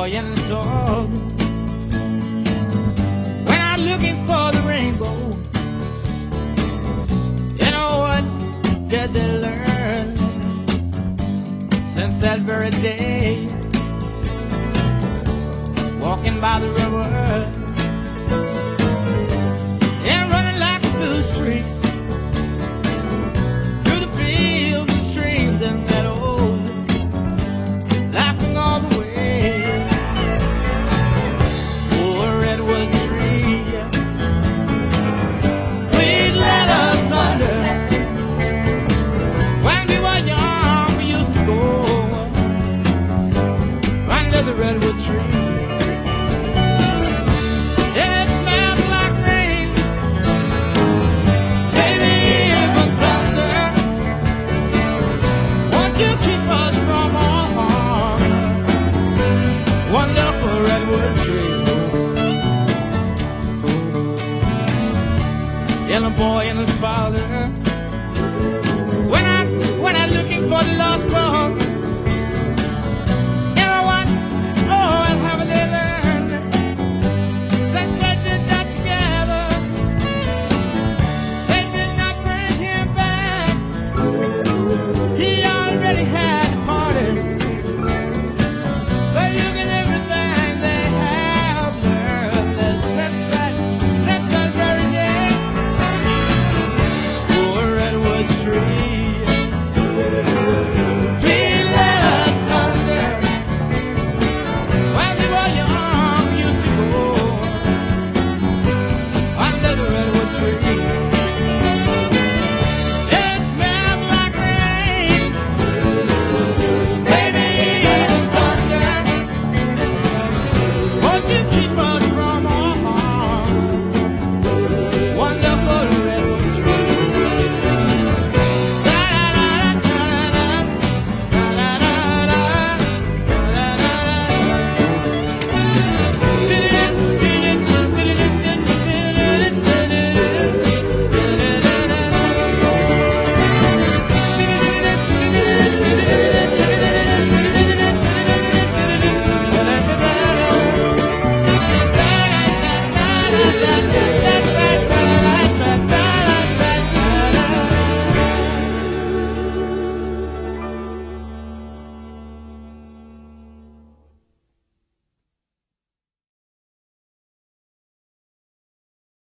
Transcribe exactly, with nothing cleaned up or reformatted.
joy and the storm. When I'm looking for the rainbow, you know what did they learn? Since that very day, walking by the river and running like a blue streak through the fields and streams and meadows, laughing all the way. Oh, a redwood tree, please let us under. When we were young, we used to go under the redwood tree.